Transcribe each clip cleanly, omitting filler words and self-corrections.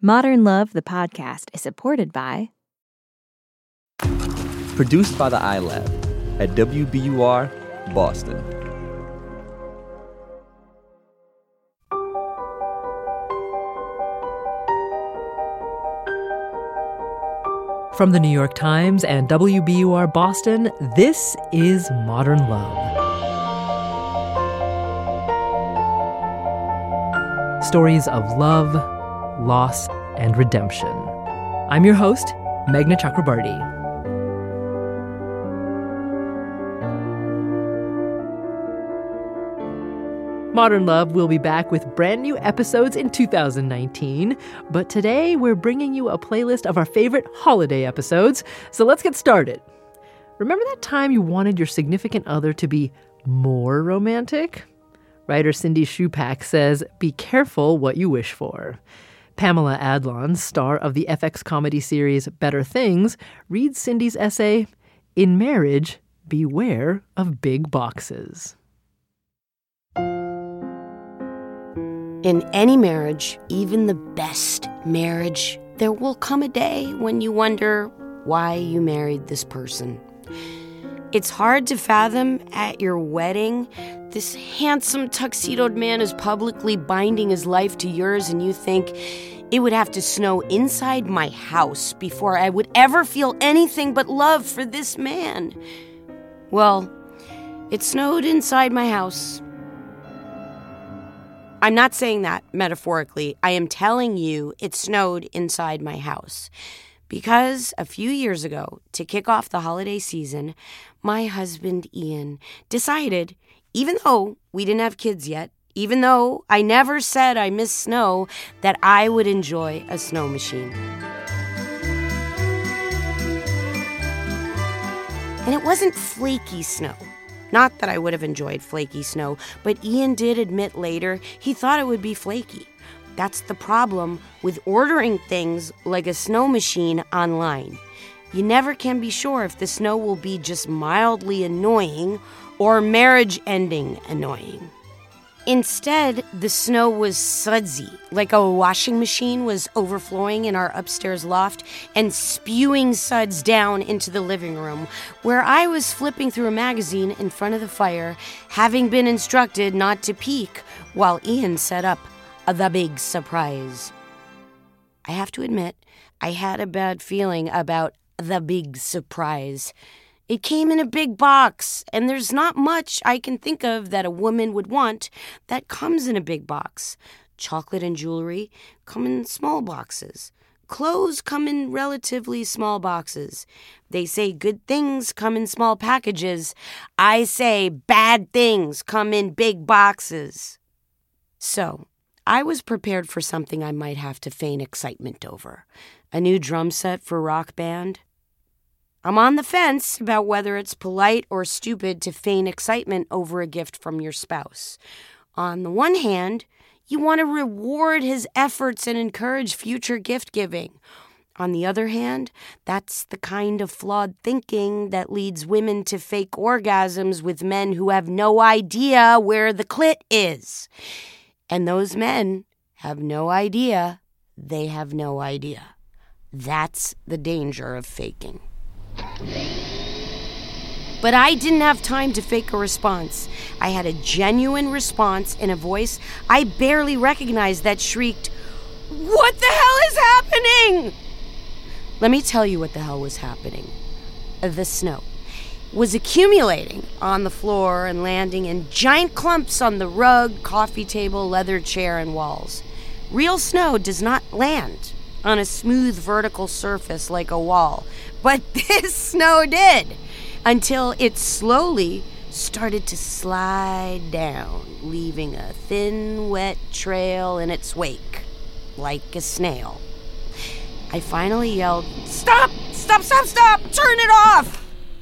Modern Love, the podcast, is supported by... Produced by the iLab at WBUR, Boston. From the New York Times and WBUR Boston, this is Modern Love. Stories of love, loss, and redemption. I'm your host, Meghna Chakrabarty. Modern Love will be back with brand new episodes in 2019, but today we're bringing you a playlist of our favorite holiday episodes, so let's get started. Remember that time you wanted your significant other to be more romantic? Writer Cindy Shupak says, be careful what you wish for. Pamela Adlon, star of the FX comedy series Better Things, reads Cindy's essay, In Marriage, Beware of Big Boxes. In any marriage, even the best marriage, there will come a day when you wonder why you married this person. It's hard to fathom at your wedding, this handsome tuxedoed man is publicly binding his life to yours, and you think it would have to snow inside my house before I would ever feel anything but love for this man. Well, it snowed inside my house. I'm not saying that metaphorically. I am telling you it snowed inside my house. Because a few years ago, to kick off the holiday season, my husband Ian decided, even though we didn't have kids yet, even though I never said I miss snow, that I would enjoy a snow machine. And it wasn't flaky snow. Not that I would have enjoyed flaky snow, but Ian did admit later he thought it would be flaky. That's the problem with ordering things like a snow machine online. You never can be sure if the snow will be just mildly annoying or marriage-ending annoying. Instead, the snow was sudsy, like a washing machine was overflowing in our upstairs loft and spewing suds down into the living room, where I was flipping through a magazine in front of the fire, having been instructed not to peek while Ian set up the big surprise. I have to admit, I had a bad feeling about the big surprise. It came in a big box, and there's not much I can think of that a woman would want that comes in a big box. Chocolate and jewelry come in small boxes. Clothes come in relatively small boxes. They say good things come in small packages. I say bad things come in big boxes. So, I was prepared for something I might have to feign excitement over. A new drum set for rock band. I'm on the fence about whether it's polite or stupid to feign excitement over a gift from your spouse. On the one hand, you want to reward his efforts and encourage future gift giving. On the other hand, that's the kind of flawed thinking that leads women to fake orgasms with men who have no idea where the clit is. And those men have no idea they have no idea. That's the danger of faking. But I didn't have time to fake a response. I had a genuine response in a voice I barely recognized that shrieked, "What the hell is happening?" Let me tell you what the hell was happening. The snow was accumulating on the floor and landing in giant clumps on the rug, coffee table, leather chair, and walls. Real snow does not land on a smooth vertical surface like a wall, but this snow did, until it slowly started to slide down, leaving a thin, wet trail in its wake, like a snail. I finally yelled, "Stop! Stop, stop, stop! Turn it off!"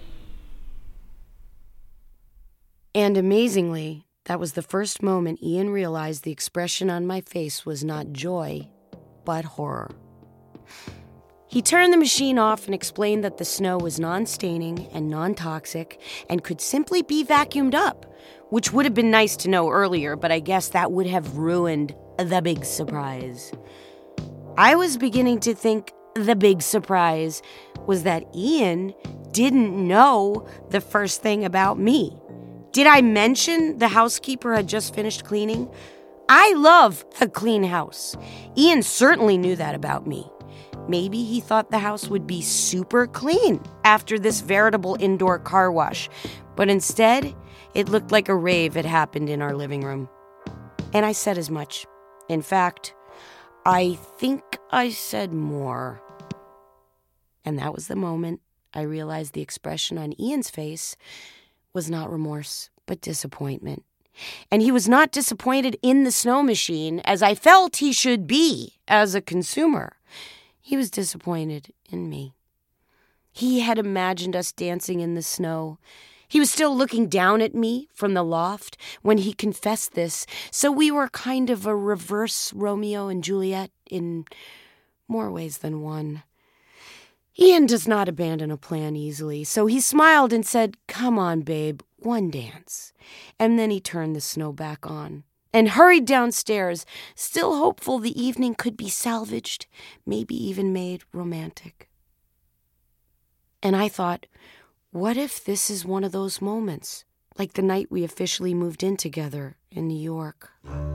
And amazingly, that was the first moment Ian realized the expression on my face was not joy, but horror. He turned the machine off and explained that the snow was non-staining and non-toxic and could simply be vacuumed up, which would have been nice to know earlier, but I guess that would have ruined the big surprise. I was beginning to think the big surprise was that Ian didn't know the first thing about me. Did I mention the housekeeper had just finished cleaning? I love a clean house. Ian certainly knew that about me. Maybe he thought the house would be super clean after this veritable indoor car wash, but instead, it looked like a rave had happened in our living room. And I said as much. In fact, I think I said more. And that was the moment I realized the expression on Ian's face was not remorse, but disappointment. And he was not disappointed in the snow machine as I felt he should be as a consumer. He was disappointed in me. He had imagined us dancing in the snow. He was still looking down at me from the loft when he confessed this, so we were kind of a reverse Romeo and Juliet in more ways than one. Ian does not abandon a plan easily, so he smiled and said, "Come on, babe, one dance." And then he turned the snow back on and hurried downstairs, still hopeful the evening could be salvaged, maybe even made romantic. And I thought, what if this is one of those moments, like the night we officially moved in together in New York?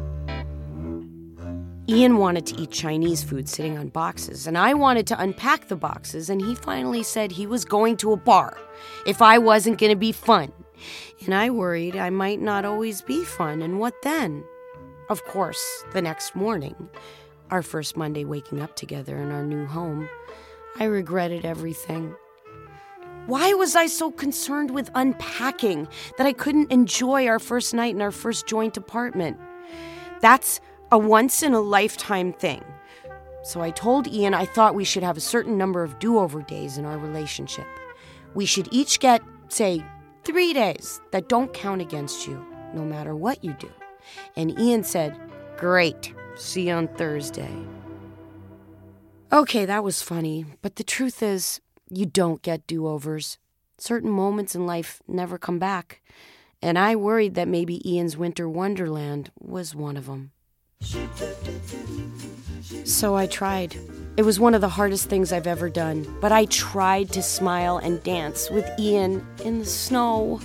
Ian wanted to eat Chinese food sitting on boxes, and I wanted to unpack the boxes, and he finally said he was going to a bar if I wasn't going to be fun. And I worried I might not always be fun, and what then? Of course, the next morning, our first Monday waking up together in our new home, I regretted everything. Why was I so concerned with unpacking that I couldn't enjoy our first night in our first joint apartment? That's a once-in-a-lifetime thing. So I told Ian I thought we should have a certain number of do-over days in our relationship. We should each get, say, 3 days that don't count against you, no matter what you do. And Ian said, "Great, see you on Thursday." Okay, that was funny, but the truth is, you don't get do-overs. Certain moments in life never come back, and I worried that maybe Ian's winter wonderland was one of them. So I tried. It was one of the hardest things I've ever done, but I tried to smile and dance with Ian in the snow.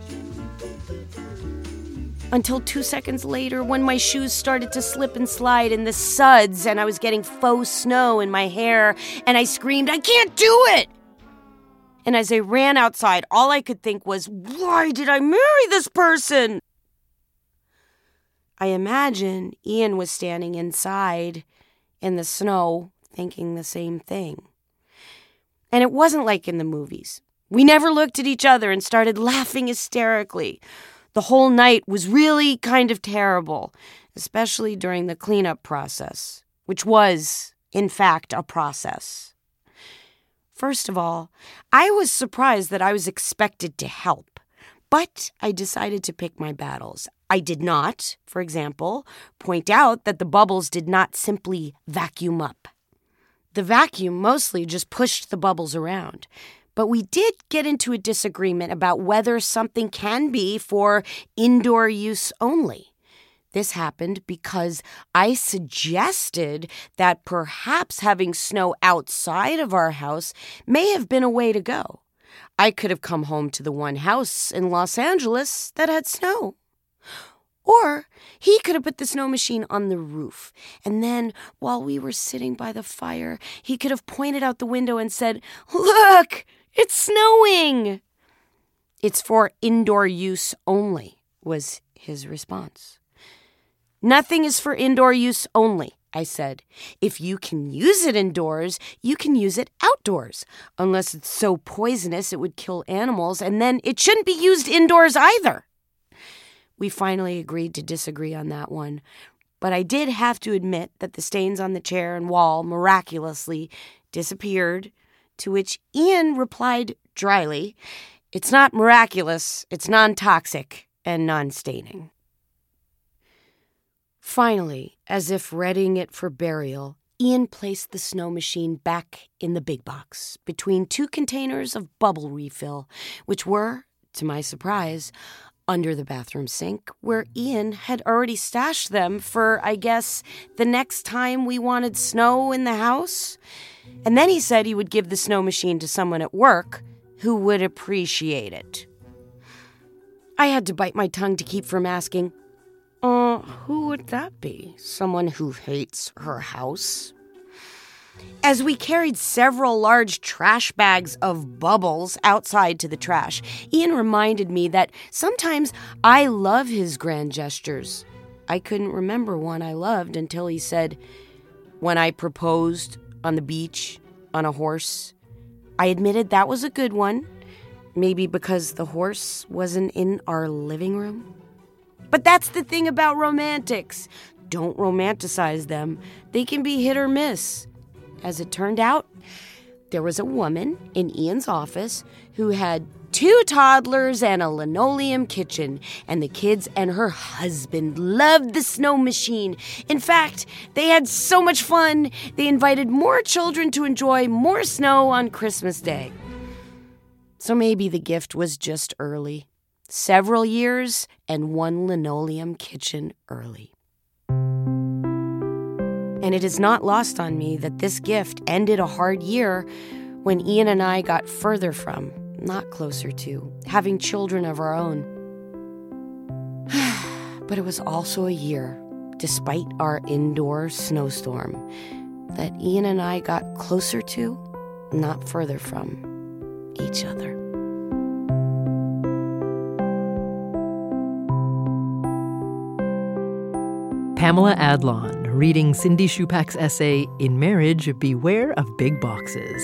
Until 2 seconds later, when my shoes started to slip and slide in the suds and I was getting faux snow in my hair, and I screamed, "I can't do it!" And as I ran outside, all I could think was, why did I marry this person? I imagine Ian was standing inside in the snow thinking the same thing. And it wasn't like in the movies. We never looked at each other and started laughing hysterically. The whole night was really kind of terrible, especially during the cleanup process, which was, in fact, a process. First of all, I was surprised that I was expected to help, but I decided to pick my battles. I did not, for example, point out that the bubbles did not simply vacuum up. The vacuum mostly just pushed the bubbles around. But we did get into a disagreement about whether something can be for indoor use only. This happened because I suggested that perhaps having snow outside of our house may have been a way to go. I could have come home to the one house in Los Angeles that had snow. Or he could have put the snow machine on the roof, and then while we were sitting by the fire, he could have pointed out the window and said, "Look, it's snowing!" "It's for indoor use only," was his response. "Nothing is for indoor use only," I said. "If you can use it indoors, you can use it outdoors, unless it's so poisonous it would kill animals, and then it shouldn't be used indoors either." We finally agreed to disagree on that one, but I did have to admit that the stains on the chair and wall miraculously disappeared, to which Ian replied dryly, "It's not miraculous, it's non-toxic and non-staining." Finally, as if readying it for burial, Ian placed the snow machine back in the big box between 2 containers of bubble refill, which were, to my surprise, under the bathroom sink, where Ian had already stashed them for, I guess, the next time we wanted snow in the house. And then he said he would give the snow machine to someone at work who would appreciate it. I had to bite my tongue to keep from asking, who would that be? Someone who hates her house? As we carried several large trash bags of bubbles outside to the trash, Ian reminded me that sometimes I love his grand gestures. I couldn't remember one I loved until he said, when I proposed on the beach on a horse. I admitted that was a good one, maybe because the horse wasn't in our living room. But that's the thing about romantics. Don't romanticize them. They can be hit or miss. As it turned out, there was a woman in Ian's office who had 2 toddlers and a linoleum kitchen, and the kids and her husband loved the snow machine. In fact, they had so much fun, they invited more children to enjoy more snow on Christmas Day. So maybe the gift was just early. Several years and 1 linoleum kitchen early. And it is not lost on me that this gift ended a hard year when Ian and I got further from, not closer to, having children of our own. But it was also a year, despite our indoor snowstorm, that Ian and I got closer to, not further from, each other. Pamela Adlon, reading Cindy Shupak's essay, In Marriage, Beware of Big Boxes.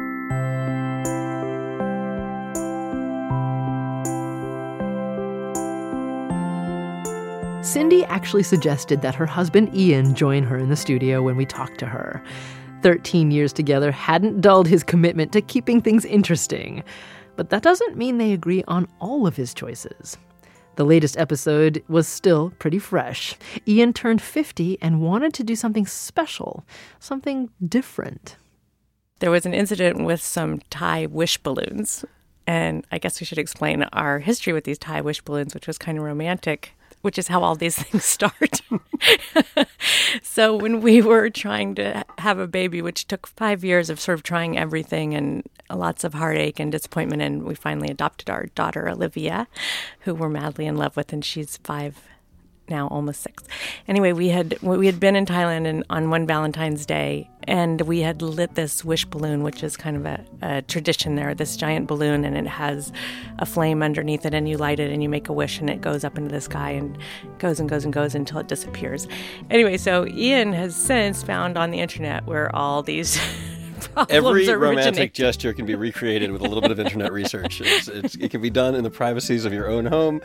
Cindy actually suggested that her husband Ian join her in the studio when we talked to her. 13 years together hadn't dulled his commitment to keeping things interesting. But that doesn't mean they agree on all of his choices. The latest episode was still pretty fresh. Ian turned 50 and wanted to do something special, something different. There was an incident with some Thai wish balloons, and I guess we should explain our history with these Thai wish balloons, which was kind of romantic, which is how all these things start. So when we were trying to have a baby, which took 5 years of sort of trying everything and lots of heartache and disappointment, and we finally adopted our daughter, Olivia, who we're madly in love with, and she's 5 now, almost 6. Anyway, we had been in Thailand and on one Valentine's Day, and we had lit this wish balloon, which is kind of a tradition there, this giant balloon, and it has a flame underneath it, and you light it and you make a wish, and it goes up into the sky and goes and goes and goes until it disappears. Anyway, so Ian has since found on the internet where all these every romantic gesture can be recreated with a little bit of internet research. It can be done in the privacies of your own home.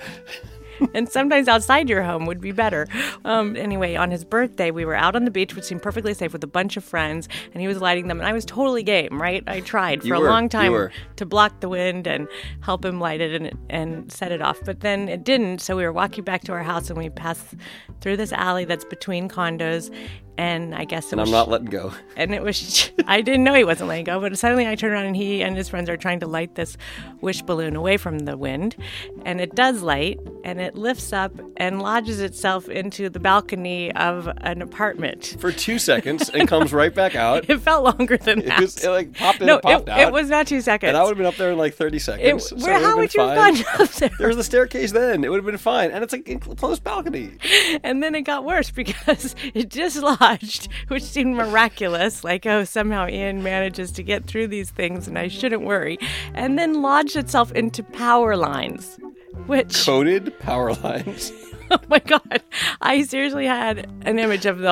And sometimes outside your home would be better. Anyway, on his birthday, we were out on the beach, which seemed perfectly safe, with a bunch of friends, and he was lighting them, and I was totally game, right? I tried for a long time to block the wind and help him light it and set it off, but then it didn't, so we were walking back to our house, and we passed through this alley that's between condos, and I guess I'm not letting go. And it was, I didn't know he wasn't letting go, but suddenly I turned around and he and his friends are trying to light this wish balloon away from the wind. And it does light, and it lifts up and lodges itself into the balcony of an apartment. For 2 seconds and comes right back out. It felt longer than that. It popped in and popped out. It was not 2 seconds. And I would have been up there in like 30 seconds. How would you have gone up there? There was a staircase then. It would have been fine. And it's like a closed balcony. And then it got worse because it dislodged, which seemed miraculous. Like, oh, somehow Ian manages to get through these things and I shouldn't worry. And then lodged itself into power lines. Which coded power lines. Oh my God. I seriously had an image of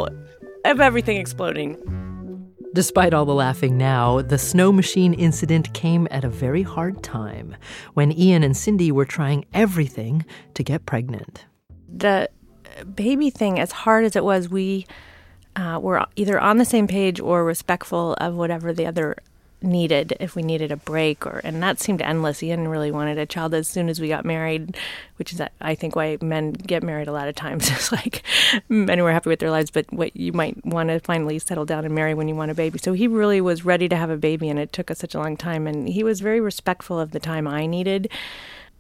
everything exploding. Despite all the laughing now, the snow machine incident came at a very hard time when Ian and Cindy were trying everything to get pregnant. The baby thing, as hard as it was, we were either on the same page or respectful of whatever the other needed, if we needed a break, and that seemed endless. Ian really wanted a child as soon as we got married, which is, I think, why men get married a lot of times. It's like men who are happy with their lives, but what you might want to finally settle down and marry when you want a baby. So he really was ready to have a baby, and it took us such a long time, and he was very respectful of the time I needed.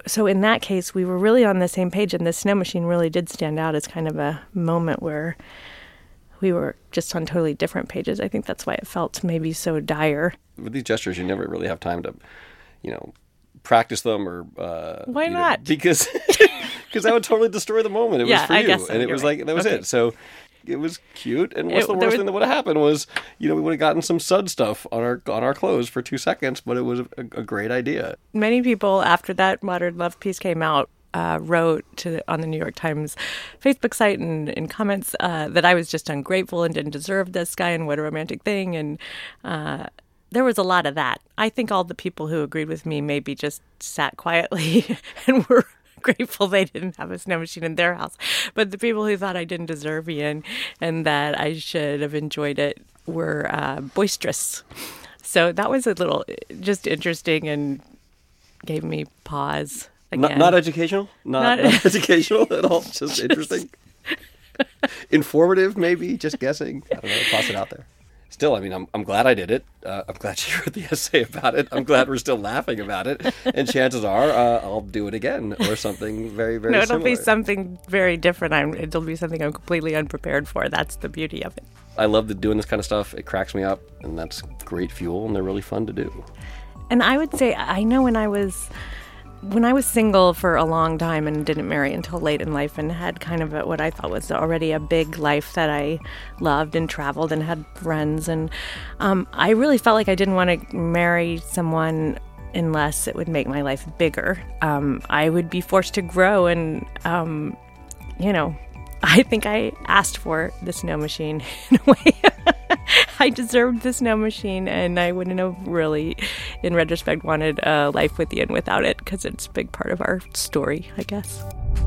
So in that case, we were really on the same page, and the snow machine really did stand out as kind of a moment where we were just on totally different pages. I think that's why it felt maybe so dire. With these gestures, you never really have time to, practice them or... why not? Because that would totally destroy the moment. It was for you. I guess so. And it was right. That was it. So it was cute. And what's the worst thing that would have happened was, we would have gotten some sud stuff on our clothes for 2 seconds, but it was a great idea. Many people, after that Modern Love piece came out, wrote on the New York Times Facebook site and in comments that I was just ungrateful and didn't deserve this guy and what a romantic thing. And there was a lot of that. I think all the people who agreed with me maybe just sat quietly and were grateful they didn't have a snow machine in their house. But the people who thought I didn't deserve Ian and that I should have enjoyed it were boisterous. So that was a little just interesting and gave me pause. Not educational? Not educational at all? Just interesting? Informative, maybe? Just guessing? I don't know. Toss it out there. Still, I'm glad I did it. I'm glad she wrote the essay about it. I'm glad we're still laughing about it. And chances are I'll do it again or something very, very similar. No, it'll be something very different. It'll be something I'm completely unprepared for. That's the beauty of it. I love doing this kind of stuff. It cracks me up, and that's great fuel, and they're really fun to do. And I would say, I know when I was single for a long time and didn't marry until late in life and had kind of what I thought was already a big life that I loved and traveled and had friends. And I really felt like I didn't want to marry someone unless it would make my life bigger. I would be forced to grow and, I think I asked for the snow machine in a way. I deserved the snow machine, and I wouldn't have really, in retrospect, wanted a life with Ian without it, because it's a big part of our story, I guess.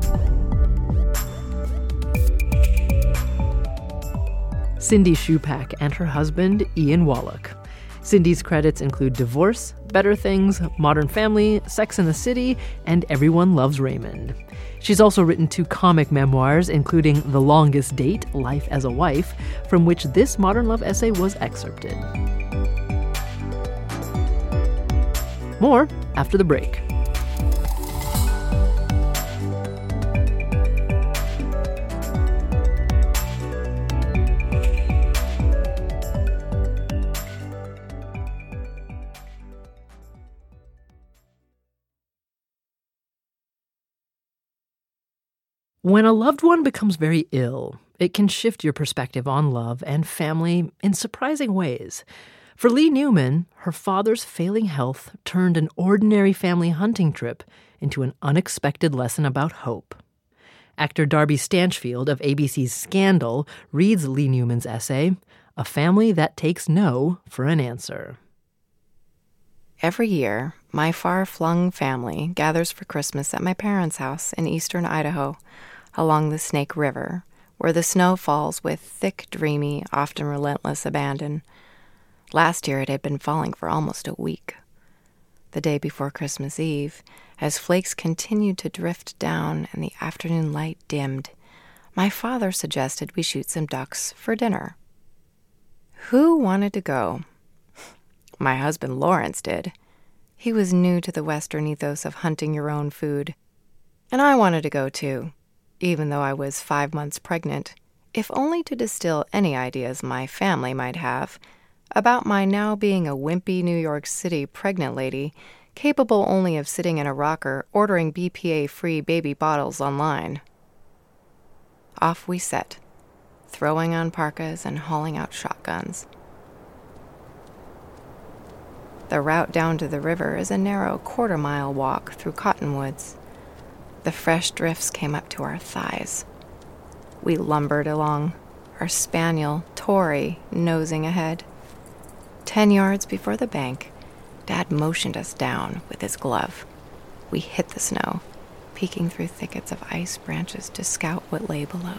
Cindy Shupak and her husband, Ian Wallach. Cindy's credits include Divorce, Better Things, Modern Family, Sex and the City, and Everyone Loves Raymond. She's also written 2 comic memoirs, including The Longest Date, Life as a Wife, from which this Modern Love essay was excerpted. More after the break. When a loved one becomes very ill, it can shift your perspective on love and family in surprising ways. For Lee Newman, her father's failing health turned an ordinary family hunting trip into an unexpected lesson about hope. Actor Darby Stanchfield of ABC's Scandal reads Lee Newman's essay, A Family That Takes No for an Answer. Every year, my far-flung family gathers for Christmas at my parents' house in eastern Idaho, along the Snake River, where the snow falls with thick, dreamy, often relentless abandon. Last year it had been falling for almost a week. The day before Christmas Eve, as flakes continued to drift down and the afternoon light dimmed, my father suggested we shoot some ducks for dinner. Who wanted to go? My husband Lawrence did. He was new to the Western ethos of hunting your own food. And I wanted to go too, even though I was 5 months pregnant, if only to distill any ideas my family might have about my now being a wimpy New York City pregnant lady capable only of sitting in a rocker ordering BPA-free baby bottles online. Off we set, throwing on parkas and hauling out shotguns. The route down to the river is a narrow quarter-mile walk through cottonwoods. The fresh drifts came up to our thighs. We lumbered along, our spaniel, Tori, nosing ahead. 10 yards before the bank, Dad motioned us down with his glove. We hit the snow, peeking through thickets of ice branches to scout what lay below.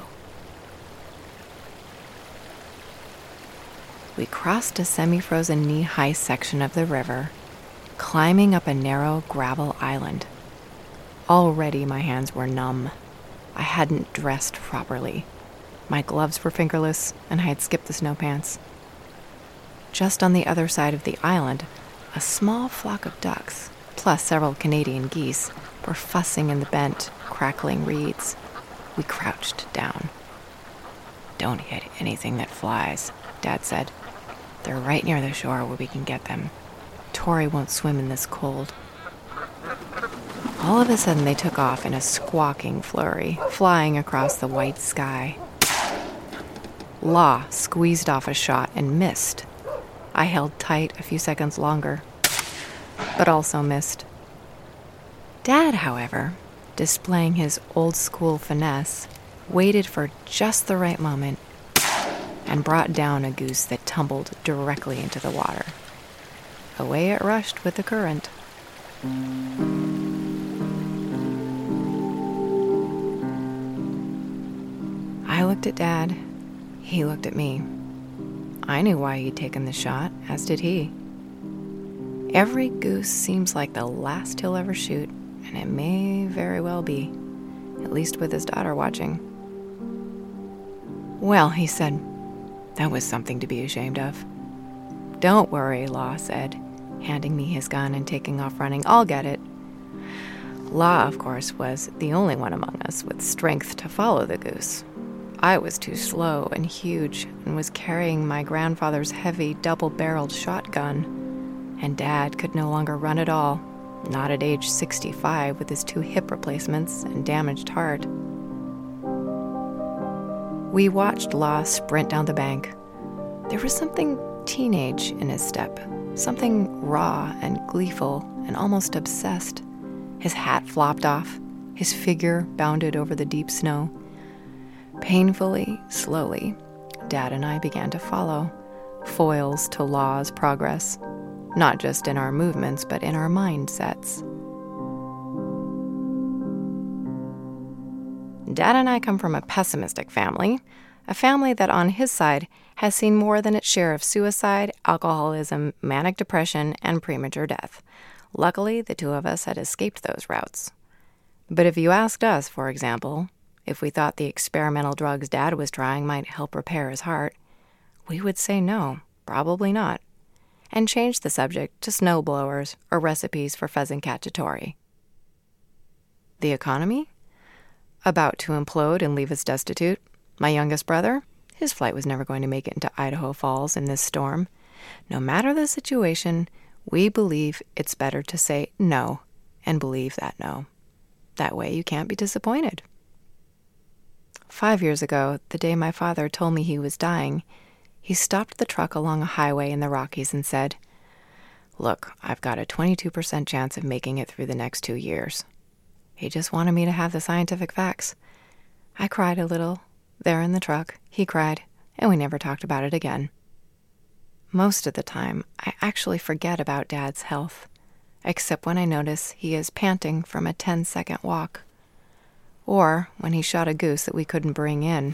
We crossed a semi-frozen knee-high section of the river, climbing up a narrow gravel island. Already my hands were numb. I hadn't dressed properly. My gloves were fingerless, and I had skipped the snow pants. Just on the other side of the island, a small flock of ducks, plus several Canadian geese, were fussing in the bent, crackling reeds. We crouched down. "Don't hit anything that flies," Dad said. "They're right near the shore where we can get them. Tori won't swim in this cold." All of a sudden, they took off in a squawking flurry, flying across the white sky. Law squeezed off a shot and missed. I held tight a few seconds longer, but also missed. Dad, however, displaying his old-school finesse, waited for just the right moment and brought down a goose that tumbled directly into the water. Away it rushed with the current. I looked at Dad. He looked at me. I knew why he'd taken the shot, as did he. Every goose seems like the last he'll ever shoot, and it may very well be, at least with his daughter watching. "Well," he said, "that was something to be ashamed of." "Don't worry," Law said, handing me his gun and taking off running. "I'll get it." Law, of course, was the only one among us with strength to follow the goose. I was too slow and huge and was carrying my grandfather's heavy double-barreled shotgun, and Dad could no longer run at all, not at age 65 with his 2 hip replacements and damaged heart. We watched Law sprint down the bank. There was something teenage in his step, something raw and gleeful and almost obsessed. His hat flopped off. His figure bounded over the deep snow. Painfully, slowly, Dad and I began to follow, foils to Law's progress, not just in our movements, but in our mindsets. Dad and I come from a pessimistic family, a family that on his side has seen more than its share of suicide, alcoholism, manic depression, and premature death. Luckily, the 2 of us had escaped those routes. But if you asked us, for example, if we thought the experimental drugs Dad was trying might help repair his heart, we would say no, probably not, and change the subject to snowblowers or recipes for pheasant cacciatore. The economy? About to implode and leave us destitute. My youngest brother? His flight was never going to make it into Idaho Falls in this storm. No matter the situation, we believe it's better to say no and believe that no. That way you can't be disappointed. 5 years ago, the day my father told me he was dying, he stopped the truck along a highway in the Rockies and said, "Look, I've got a 22% chance of making it through the next 2 years." He just wanted me to have the scientific facts. I cried a little. There in the truck, he cried, and we never talked about it again. Most of the time, I actually forget about Dad's health, except when I notice he is panting from a 10-second walk, or when he shot a goose that we couldn't bring in.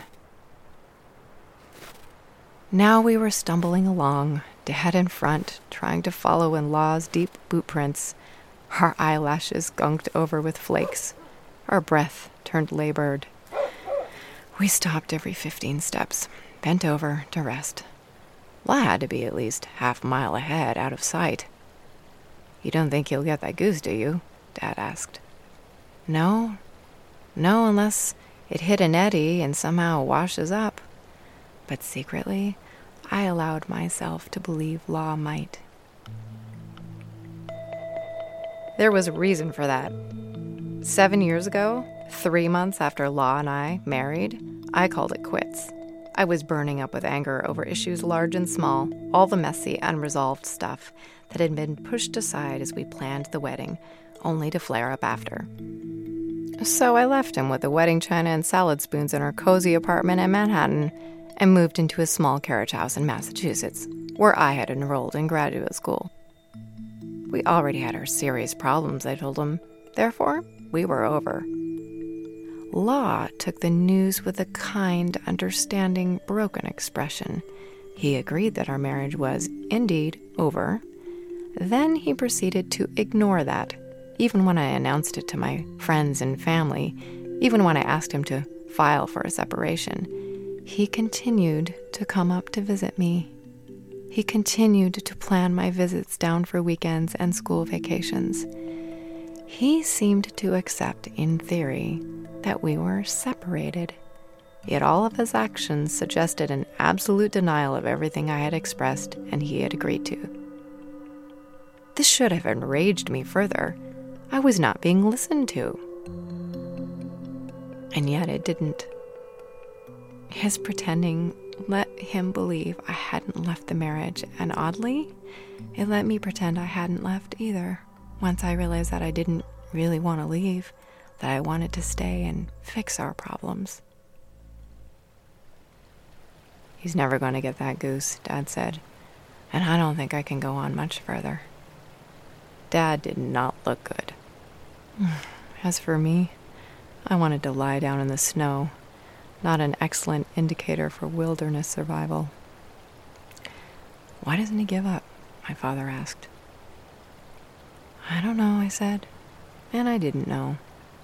Now we were stumbling along, Dad in front, trying to follow in Law's deep boot prints, our eyelashes gunked over with flakes, our breath turned labored. We stopped every 15 steps, bent over to rest. Law had to be at least half a mile ahead, out of sight. "You don't think you'll get that goose, do you?" Dad asked. No, unless it hit an eddy and somehow washes up. But secretly, I allowed myself to believe Law might. There was a reason for that. 7 years ago, 3 months after Law and I married, I called it quits. I was burning up with anger over issues large and small, all the messy, unresolved stuff that had been pushed aside as we planned the wedding, only to flare up after. So I left him with the wedding china and salad spoons in our cozy apartment in Manhattan and moved into a small carriage house in Massachusetts, where I had enrolled in graduate school. We already had our serious problems, I told him. Therefore, we were over. Law took the news with a kind, understanding, broken expression. He agreed that our marriage was, indeed, over. Then he proceeded to ignore that, even when I announced it to my friends and family, even when I asked him to file for a separation. He continued to come up to visit me. He continued to plan my visits down for weekends and school vacations. He seemed to accept, in theory, that we were separated. Yet all of his actions suggested an absolute denial of everything I had expressed and he had agreed to. This should have enraged me further. I was not being listened to. And yet it didn't. His pretending let him believe I hadn't left the marriage, and oddly, it let me pretend I hadn't left either. Once I realized that I didn't really want to leave, that I wanted to stay and fix our problems. He's never going to get that goose, Dad said, and I don't think I can go on much further. Dad did not look good. As for me, I wanted to lie down in the snow, not an excellent indicator for wilderness survival. Why doesn't he give up? My father asked. I don't know, I said, and I didn't know.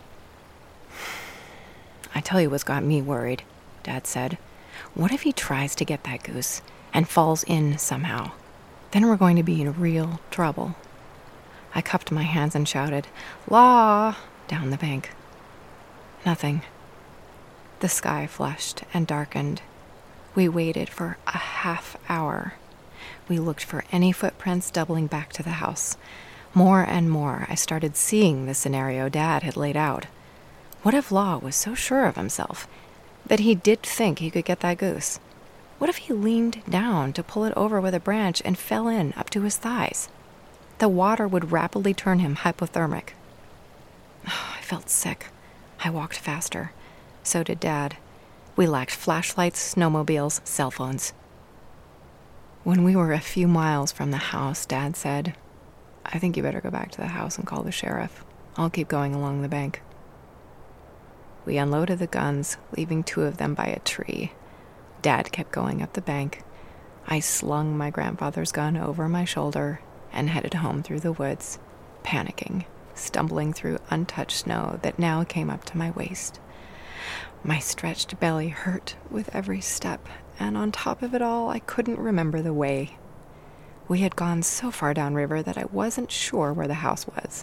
I tell you what's got me worried, Dad said. What if he tries to get that goose and falls in somehow? Then we're going to be in real trouble. I cupped my hands and shouted, "Law!" down the bank. Nothing. The sky flushed and darkened. We waited for a half hour. We looked for any footprints doubling back to the house. More and more, I started seeing the scenario Dad had laid out. What if Law was so sure of himself that he did think he could get that goose? What if he leaned down to pull it over with a branch and fell in up to his thighs? The water would rapidly turn him hypothermic. I felt sick. I walked faster. So did Dad. We lacked flashlights, snowmobiles, cell phones. When we were a few miles from the house, Dad said, I think you better go back to the house and call the sheriff. I'll keep going along the bank. We unloaded the guns, leaving 2 of them by a tree. Dad kept going up the bank. I slung my grandfather's gun over my shoulder and headed home through the woods, panicking, stumbling through untouched snow that now came up to my waist. My stretched belly hurt with every step, and on top of it all, I couldn't remember the way. We had gone so far downriver that I wasn't sure where the house was.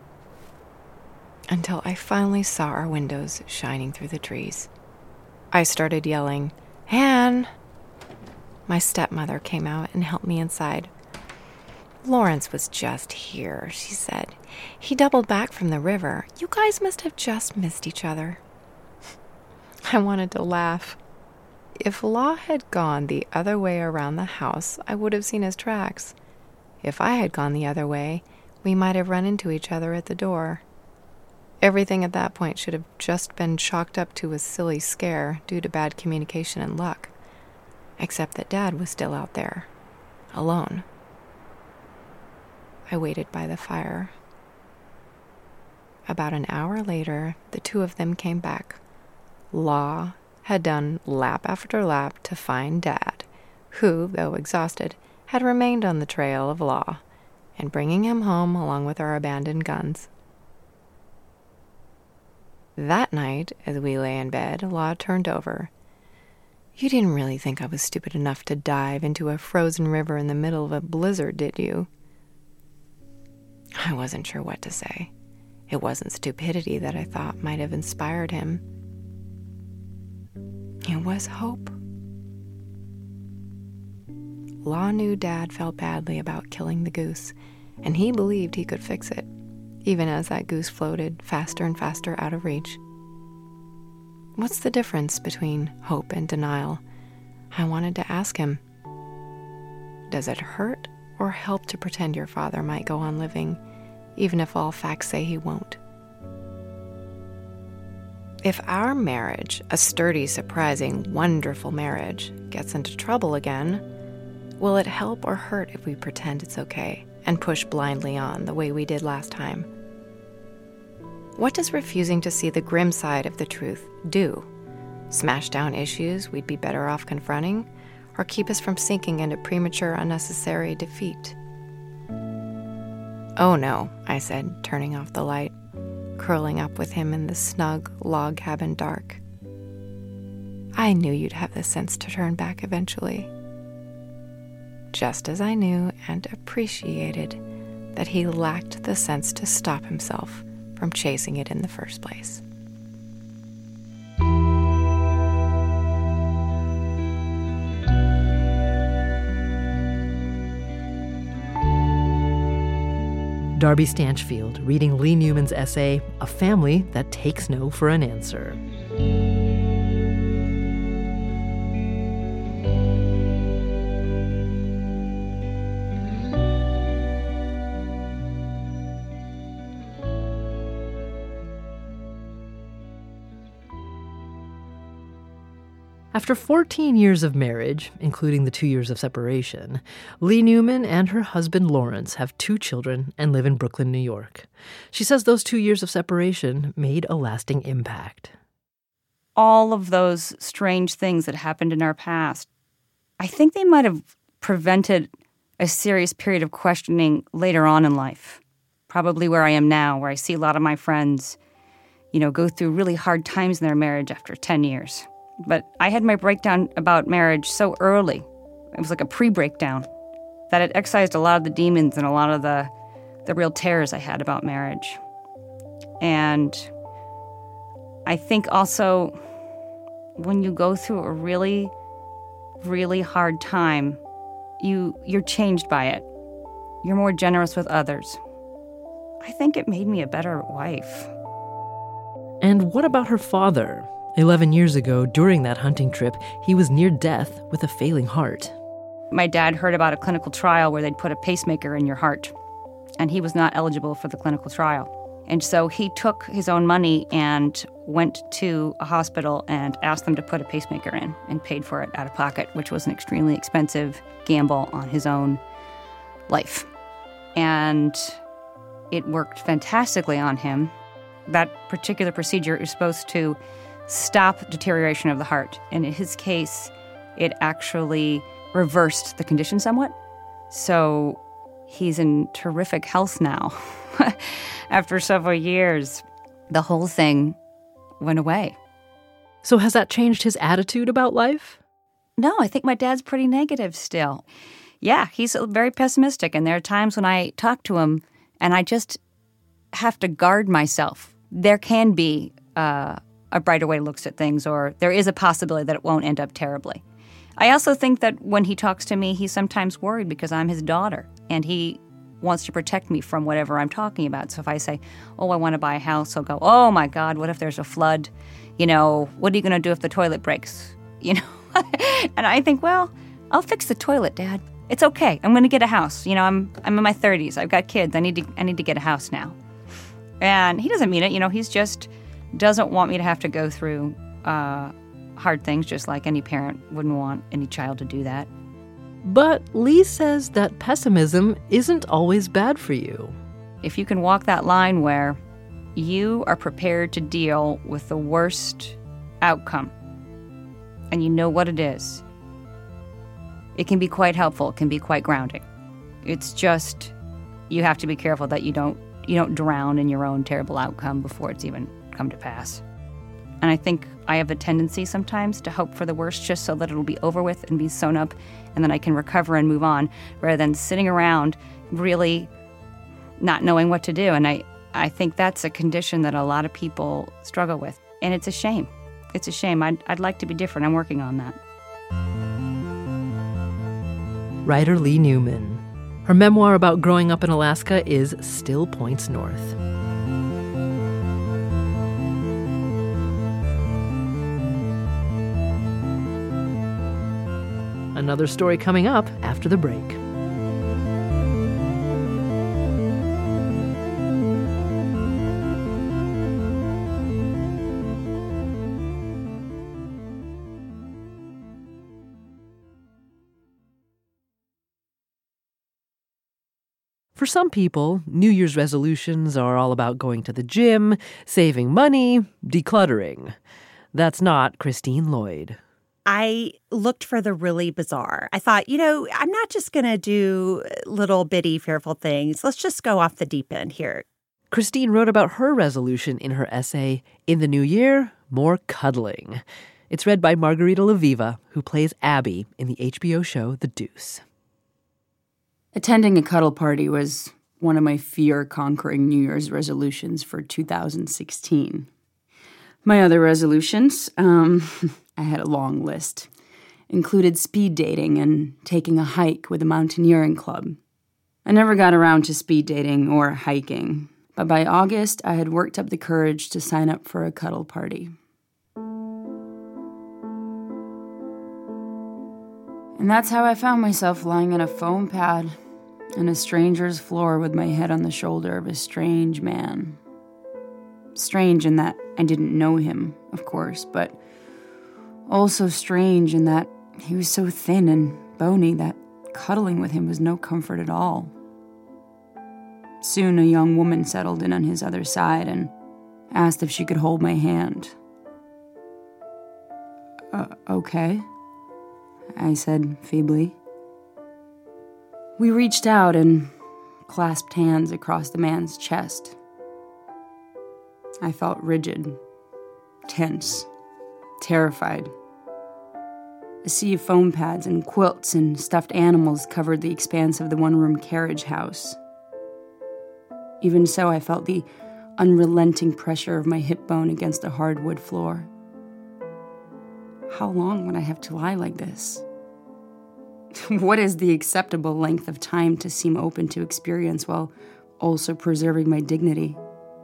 Until I finally saw our windows shining through the trees. I started yelling, "Anne!" My stepmother came out and helped me inside. Lawrence was just here, she said. He doubled back from the river. You guys must have just missed each other. I wanted to laugh. If Law had gone the other way around the house, I would have seen his tracks. If I had gone the other way, we might have run into each other at the door. Everything at that point should have just been chalked up to a silly scare due to bad communication and luck. Except that Dad was still out there, alone. I waited by the fire. About an hour later, the 2 of them came back. Law had done lap after lap to find Dad, who, though exhausted, had remained on the trail of Law, and bringing him home along with our abandoned guns. That night, as we lay in bed, Law turned over. You didn't really think I was stupid enough to dive into a frozen river in the middle of a blizzard, did you? I wasn't sure what to say. It wasn't stupidity that I thought might have inspired him. It was hope. Law knew Dad felt badly about killing the goose, and he believed he could fix it, even as that goose floated faster and faster out of reach. What's the difference between hope and denial? I wanted to ask him. Does it hurt or help to pretend your father might go on living, even if all facts say he won't? If our marriage, a sturdy, surprising, wonderful marriage, gets into trouble again, will it help or hurt if we pretend it's okay and push blindly on the way we did last time? What does refusing to see the grim side of the truth do? Smash down issues we'd be better off confronting, or keep us from sinking into premature, unnecessary defeat? Oh no, I said, turning off the light, curling up with him in the snug log cabin dark. I knew you'd have the sense to turn back eventually. Just as I knew and appreciated that he lacked the sense to stop himself from chasing it in the first place. Darby Stanchfield reading Lee Newman's essay, A Family That Takes No for an Answer. After 14 years of marriage, including the 2 years of separation, Lee Newman and her husband Lawrence have 2 children and live in Brooklyn, New York. She says those 2 years of separation made a lasting impact. All of those strange things that happened in our past, I think they might have prevented a serious period of questioning later on in life. Probably where I am now, where I see a lot of my friends, go through really hard times in their marriage after 10 years. But I had my breakdown about marriage so early. It was like a pre-breakdown that it excised a lot of the demons and a lot of the real terrors I had about marriage. And I think also when you go through a really, really hard time, you're changed by it. You're more generous with others. I think it made me a better wife. And what about her father? 11 years ago, during that hunting trip, he was near death with a failing heart. My dad heard about a clinical trial where they'd put a pacemaker in your heart, and he was not eligible for the clinical trial. And so he took his own money and went to a hospital and asked them to put a pacemaker in and paid for it out of pocket, which was an extremely expensive gamble on his own life. And it worked fantastically on him. That particular procedure is supposed to stop deterioration of the heart. And in his case, it actually reversed the condition somewhat. So he's in terrific health now. After several years, the whole thing went away. So has that changed his attitude about life? No, I think my dad's pretty negative still. Yeah, he's very pessimistic. And there are times when I talk to him and I just have to guard myself. There can be a brighter way looks at things, or there is a possibility that it won't end up terribly. I also think that when he talks to me, he's sometimes worried because I'm his daughter, and he wants to protect me from whatever I'm talking about. So if I say, I want to buy a house, he'll go, oh my God, what if there's a flood? What are you going to do if the toilet breaks? And I think, well, I'll fix the toilet, Dad. It's okay. I'm going to get a house. I'm in my 30s. I've got kids. I need to get a house now. And he doesn't mean it. He's just doesn't want me to have to go through hard things, just like any parent wouldn't want any child to do that. But Lee says that pessimism isn't always bad for you. If you can walk that line where you are prepared to deal with the worst outcome, and you know what it is, it can be quite helpful. It can be quite grounding. It's just you have to be careful that you don't drown in your own terrible outcome before it's even come to pass. And I think I have a tendency sometimes to hope for the worst just so that it'll be over with and be sewn up and then I can recover and move on, rather than sitting around really not knowing what to do. And I think that's a condition that a lot of people struggle with. And it's a shame. It's a shame. I'd like to be different. I'm working on that. Writer Lee Newman. Her memoir about growing up in Alaska is Still Points North. Another story coming up after the break. For some people, New Year's resolutions are all about going to the gym, saving money, decluttering. That's not Christine Lloyd. I looked for the really bizarre. I thought, I'm not just going to do little bitty fearful things. Let's just go off the deep end here. Christine wrote about her resolution in her essay, In the New Year, More Cuddling. It's read by Margarita Laviva, who plays Abby in the HBO show The Deuce. Attending a cuddle party was one of my fear-conquering New Year's resolutions for 2016. My other resolutions, I had a long list, included speed dating and taking a hike with a mountaineering club. I never got around to speed dating or hiking, but by August I had worked up the courage to sign up for a cuddle party. And that's how I found myself lying on a foam pad on a stranger's floor with my head on the shoulder of a strange man. Strange in that I didn't know him, of course, but also strange in that he was so thin and bony that cuddling with him was no comfort at all. Soon a young woman settled in on his other side and asked if she could hold my hand. Okay, I said feebly. We reached out and clasped hands across the man's chest. I felt rigid, tense, terrified. A sea of foam pads and quilts and stuffed animals covered the expanse of the one-room carriage house. Even so, I felt the unrelenting pressure of my hip bone against the hardwood floor. How long would I have to lie like this? What is the acceptable length of time to seem open to experience while also preserving my dignity?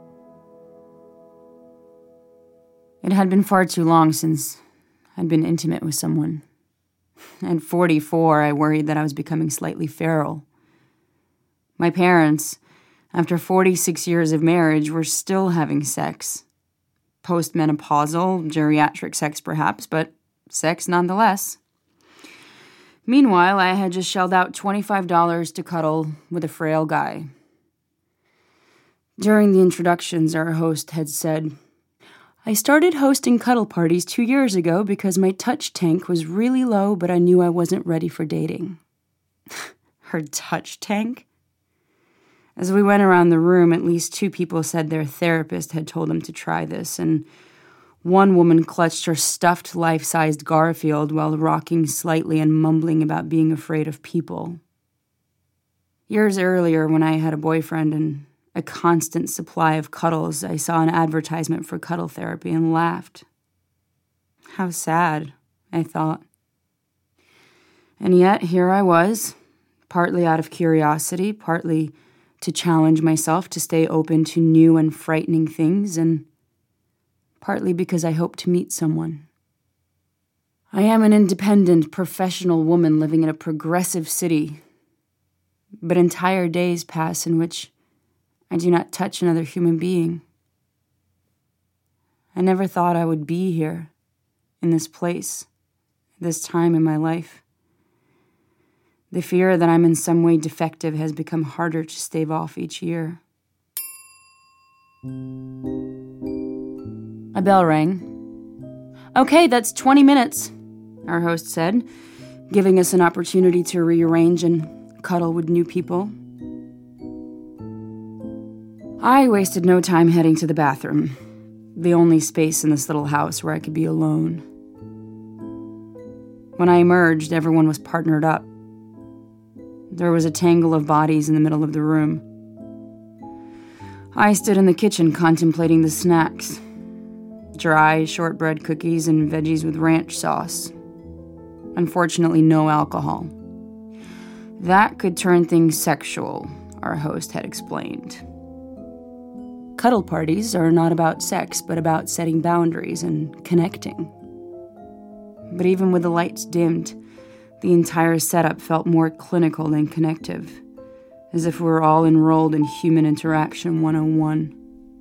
It had been far too long since I'd been intimate with someone. At 44, I worried that I was becoming slightly feral. My parents, after 46 years of marriage, were still having sex. Postmenopausal, geriatric sex perhaps, but sex nonetheless. Meanwhile, I had just shelled out $25 to cuddle with a frail guy. During the introductions, our host had said, I started hosting cuddle parties 2 years ago because my touch tank was really low, but I knew I wasn't ready for dating. Her touch tank? As we went around the room, at least 2 people said their therapist had told them to try this, and one woman clutched her stuffed life-sized Garfield while rocking slightly and mumbling about being afraid of people. Years earlier, when I had a boyfriend and a constant supply of cuddles, I saw an advertisement for cuddle therapy and laughed. How sad, I thought. And yet, here I was, partly out of curiosity, partly to challenge myself to stay open to new and frightening things, and partly because I hoped to meet someone. I am an independent, professional woman living in a progressive city, but entire days pass in which I do not touch another human being. I never thought I would be here, in this place, this time in my life. The fear that I'm in some way defective has become harder to stave off each year. A bell rang. Okay, that's 20 minutes, our host said, giving us an opportunity to rearrange and cuddle with new people. I wasted no time heading to the bathroom, the only space in this little house where I could be alone. When I emerged, everyone was partnered up. There was a tangle of bodies in the middle of the room. I stood in the kitchen contemplating the snacks. Dry shortbread cookies and veggies with ranch sauce. Unfortunately, no alcohol. That could turn things sexual, our host had explained. Cuddle parties are not about sex, but about setting boundaries and connecting. But even with the lights dimmed, the entire setup felt more clinical than connective, as if we were all enrolled in Human Interaction 101.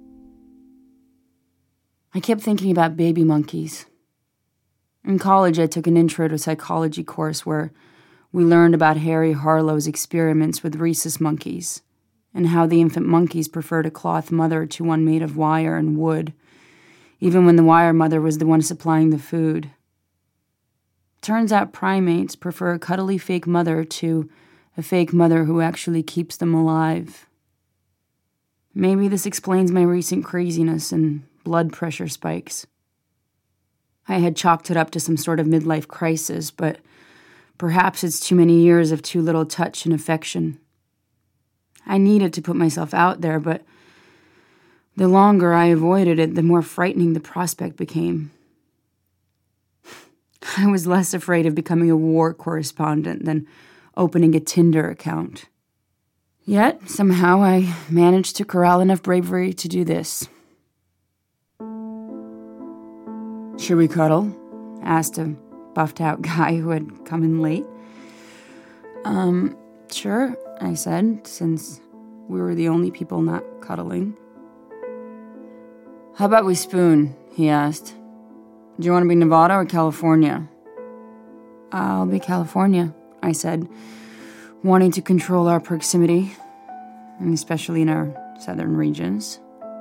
I kept thinking about baby monkeys. In college, I took an intro to psychology course where we learned about Harry Harlow's experiments with rhesus monkeys and how the infant monkeys preferred a cloth mother to one made of wire and wood, even when the wire mother was the one supplying the food. Turns out primates prefer a cuddly fake mother to a fake mother who actually keeps them alive. Maybe this explains my recent craziness and blood pressure spikes. I had chalked it up to some sort of midlife crisis, but perhaps it's too many years of too little touch and affection. I needed to put myself out there, but the longer I avoided it, the more frightening the prospect became. I was less afraid of becoming a war correspondent than opening a Tinder account. Yet, somehow, I managed to corral enough bravery to do this. "Should we cuddle?" asked a buffed-out guy who had come in late. Sure, I said, since we were the only people not cuddling. "How about we spoon?" he asked. "Do you want to be Nevada or California?" "I'll be California," I said, wanting to control our proximity, and especially in our southern regions.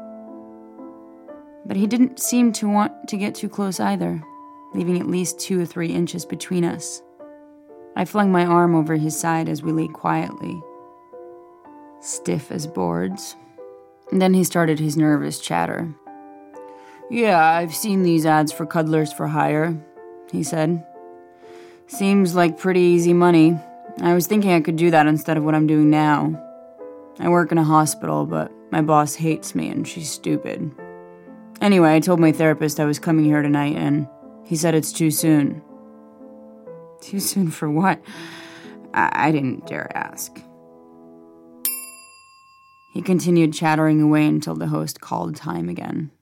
But he didn't seem to want to get too close either, leaving at least 2 or 3 inches between us. I flung my arm over his side as we lay quietly, stiff as boards. And then he started his nervous chatter. "Yeah, I've seen these ads for cuddlers for hire," he said. "Seems like pretty easy money. I was thinking I could do that instead of what I'm doing now. I work in a hospital, but my boss hates me and she's stupid. Anyway, I told my therapist I was coming here tonight, and he said it's too soon." Too soon for what? I didn't dare ask. He continued chattering away until the host called time again.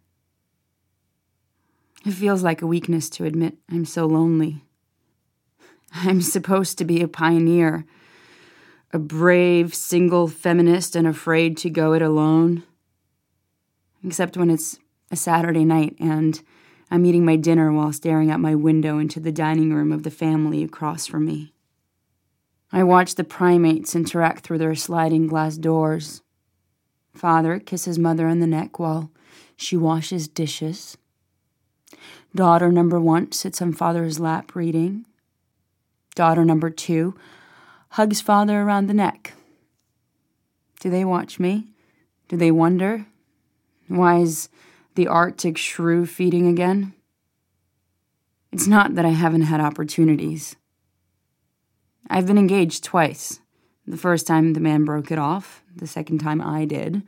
It feels like a weakness to admit I'm so lonely. I'm supposed to be a pioneer, a brave, single feminist and afraid to go it alone. Except when it's a Saturday night and I'm eating my dinner while staring out my window into the dining room of the family across from me. I watch the primates interact through their sliding glass doors. Father kisses mother on the neck while she washes dishes. Daughter number 1 sits on father's lap reading. Daughter number 2 hugs father around the neck. Do they watch me? Do they wonder? Why is the Arctic shrew feeding again? It's not that I haven't had opportunities. I've been engaged twice. The first time the man broke it off, the second time I did.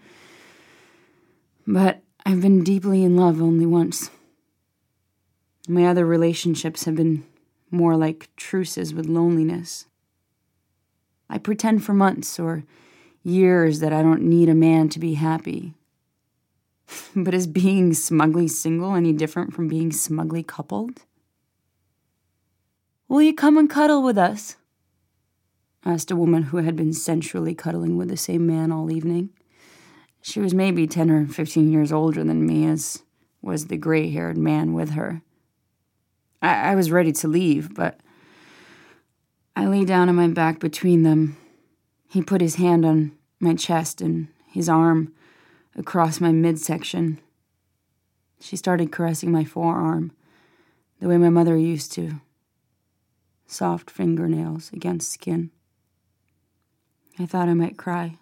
But I've been deeply in love only once. My other relationships have been more like truces with loneliness. I pretend for months or years that I don't need a man to be happy. But is being smugly single any different from being smugly coupled? "Will you come and cuddle with us?" asked a woman who had been sensually cuddling with the same man all evening. She was maybe 10 or 15 years older than me, as was the gray-haired man with her. I was ready to leave, but I lay down on my back between them. He put his hand on my chest and his arm across my midsection. She started caressing my forearm, the way my mother used to. Soft fingernails against skin. I thought I might cry.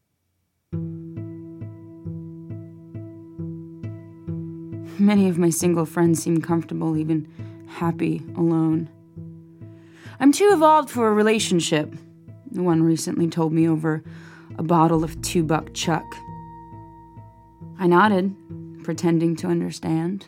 Many of my single friends seem comfortable, even happy, alone. "I'm too evolved for a relationship," one recently told me over a bottle of $2 Chuck. I nodded, pretending to understand.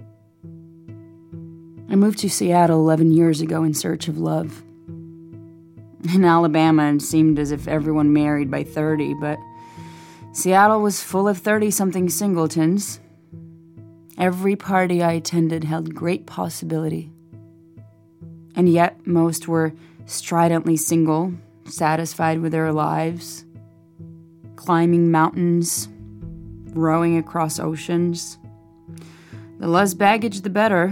I moved to Seattle 11 years ago in search of love. In Alabama, it seemed as if everyone married by 30, but Seattle was full of 30-something singletons. Every party I attended held great possibility. And yet, most were stridently single, satisfied with their lives, climbing mountains, rowing across oceans. The less baggage, the better.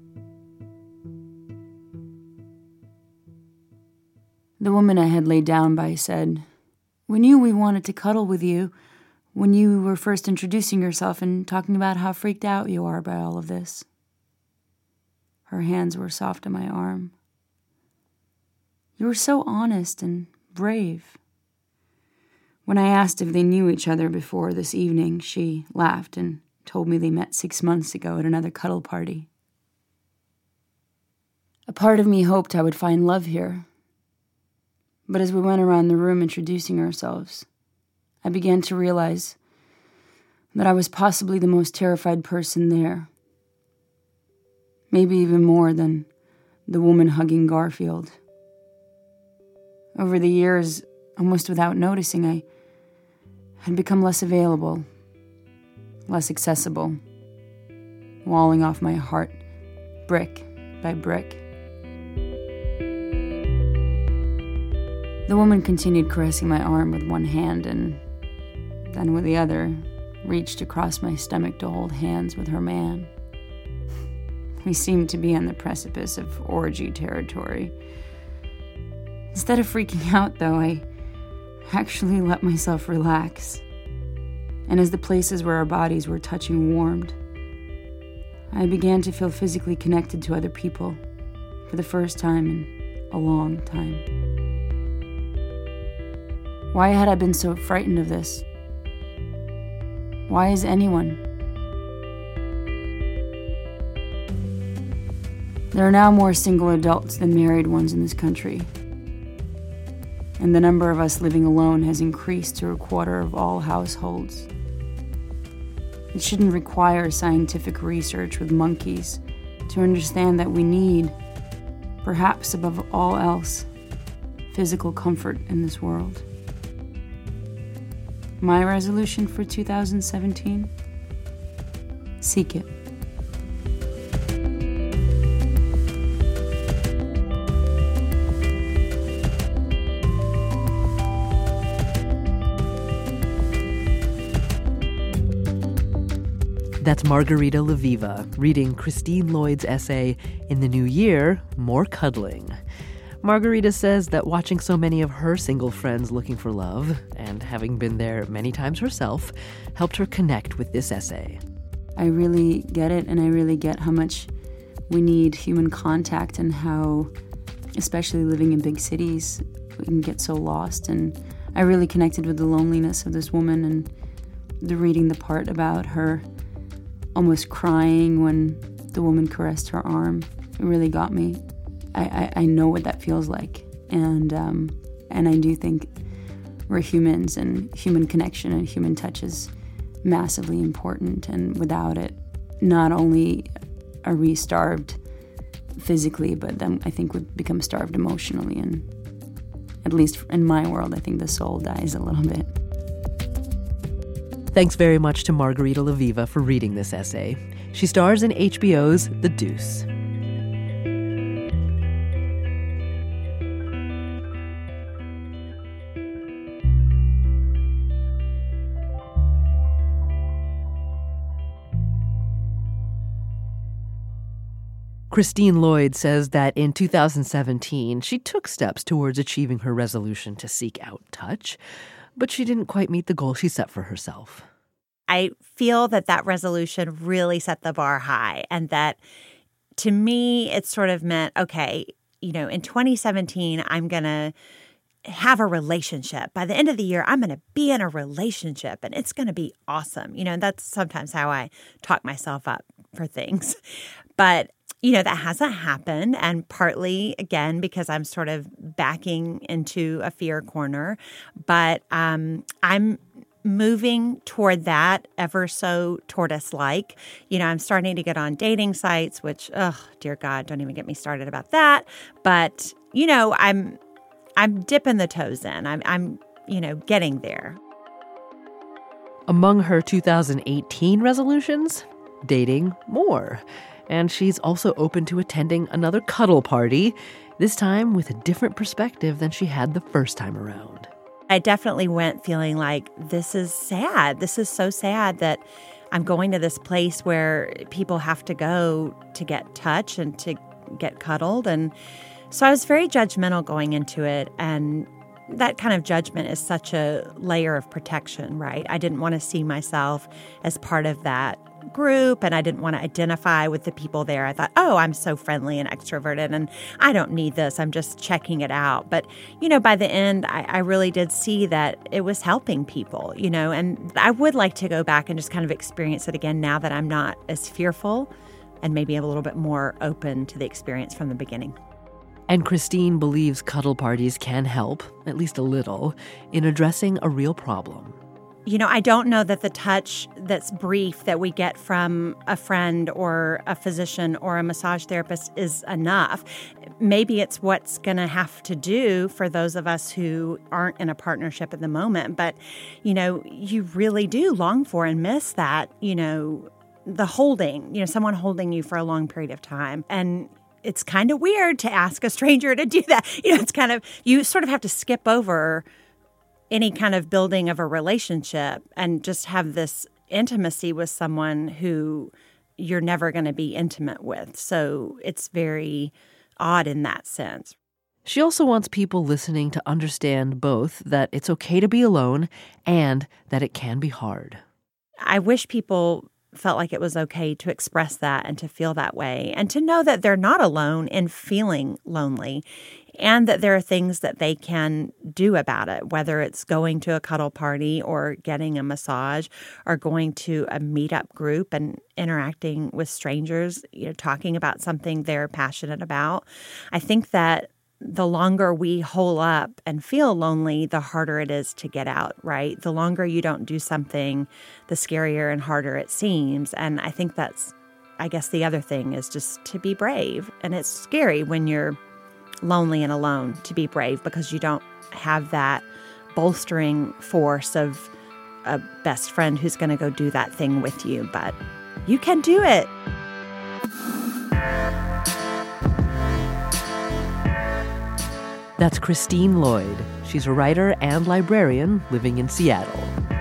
The woman I had laid down by said, "We knew we wanted to cuddle with you when you were first introducing yourself and talking about how freaked out you are by all of this." Her hands were soft on my arm. "You were so honest and brave." When I asked if they knew each other before this evening, she laughed and told me they met 6 months ago at another cuddle party. A part of me hoped I would find love here. But as we went around the room introducing ourselves, I began to realize that I was possibly the most terrified person there. Maybe even more than the woman hugging Garfield. Over the years, almost without noticing, I had become less available, less accessible, walling off my heart brick by brick. The woman continued caressing my arm with one hand and then with the other reached across my stomach to hold hands with her man. We seemed to be on the precipice of orgy territory. Instead of freaking out, though, I actually let myself relax. And as the places where our bodies were touching warmed, I began to feel physically connected to other people for the first time in a long time. Why had I been so frightened of this? Why is anyone? There are now more single adults than married ones in this country. And the number of us living alone has increased to a quarter of all households. It shouldn't require scientific research with monkeys to understand that we need, perhaps above all else, physical comfort in this world. My resolution for 2017? Seek it. That's Margarita Leviva reading Christine Lloyd's essay, In the New Year, More Cuddling. Margarita says that watching so many of her single friends looking for love, and having been there many times herself, helped her connect with this essay. I really get it, and I really get how much we need human contact and how, especially living in big cities, we can get so lost. And I really connected with the loneliness of this woman, and reading the part about her almost crying when the woman caressed her arm. It really got me. I know what that feels like, and I do think we're humans, and human connection and human touch is massively important, and without it, not only are we starved physically, but then I think we become starved emotionally, and at least in my world, I think the soul dies a little bit. Thanks very much to Margarita Leviva for reading this essay. She stars in HBO's The Deuce. Christine Lloyd says that in 2017, she took steps towards achieving her resolution to seek out touch, but she didn't quite meet the goal she set for herself. I feel that resolution really set the bar high, and that to me, it sort of meant, okay, in 2017, I'm going to have a relationship. By the end of the year, I'm going to be in a relationship, and it's going to be awesome. And that's sometimes how I talk myself up for things. But that hasn't happened, and partly, again, because I'm sort of backing into a fear corner. But I'm moving toward that ever so tortoise-like. I'm starting to get on dating sites, which, oh, dear God, don't even get me started about that. But, I'm dipping the toes in. I'm getting there. Among her 2018 resolutions, dating more. And she's also open to attending another cuddle party, this time with a different perspective than she had the first time around. I definitely went feeling like, this is sad. This is so sad that I'm going to this place where people have to go to get touch and to get cuddled. And so I was very judgmental going into it. And that kind of judgment is such a layer of protection, right? I didn't want to see myself as part of that group, and I didn't want to identify with the people there. I thought, oh, I'm so friendly and extroverted, and I don't need this. I'm just checking it out. But, by the end, I really did see that it was helping people, and I would like to go back and just kind of experience it again now that I'm not as fearful and maybe a little bit more open to the experience from the beginning. And Christine believes cuddle parties can help, at least a little, in addressing a real problem. I don't know that the touch that's brief that we get from a friend or a physician or a massage therapist is enough. Maybe it's what's going to have to do for those of us who aren't in a partnership at the moment. But, you really do long for and miss that, the holding, someone holding you for a long period of time. And it's kind of weird to ask a stranger to do that. It's kind of, you sort of have to skip over any kind of building of a relationship and just have this intimacy with someone who you're never going to be intimate with. So it's very odd in that sense. She also wants people listening to understand both that it's okay to be alone and that it can be hard. I wish people felt like it was okay to express that and to feel that way and to know that they're not alone in feeling lonely and that there are things that they can do about it, whether it's going to a cuddle party or getting a massage or going to a meetup group and interacting with strangers, talking about something they're passionate about. I think that the longer we hole up and feel lonely, the harder it is to get out, right? The longer you don't do something, the scarier and harder it seems. And I think the other thing is just to be brave. And it's scary when you're lonely and alone to be brave because you don't have that bolstering force of a best friend who's going to go do that thing with you. But you can do it. That's Christine Lloyd. She's a writer and librarian living in Seattle.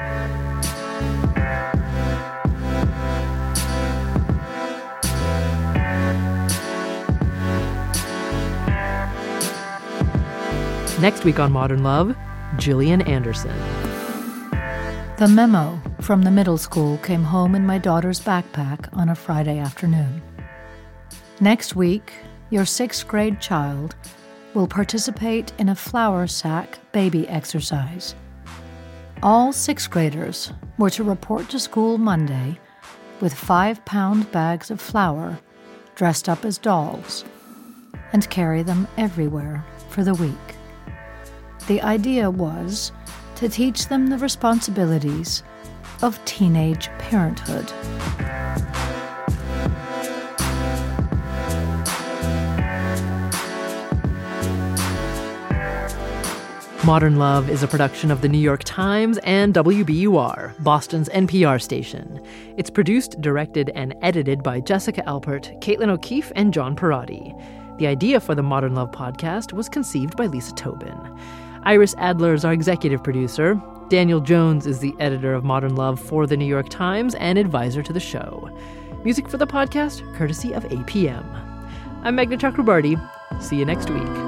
Next week on Modern Love, Gillian Anderson. The memo from the middle school came home in my daughter's backpack on a Friday afternoon. Next week, your 6th grade child will participate in a flour sack baby exercise. All 6th graders were to report to school Monday with 5-pound bags of flour dressed up as dolls and carry them everywhere for the week. The idea was to teach them the responsibilities of teenage parenthood. Modern Love is a production of the New York Times and WBUR, Boston's NPR station. It's produced, directed, and edited by Jessica Alpert, Caitlin O'Keefe, and John Perotti. The idea for the Modern Love podcast was conceived by Lisa Tobin. Iris Adler is our executive producer. Daniel Jones is the editor of Modern Love for the New York Times and advisor to the show. Music for the podcast, courtesy of APM. I'm Meghna Chakrabarty. See you next week.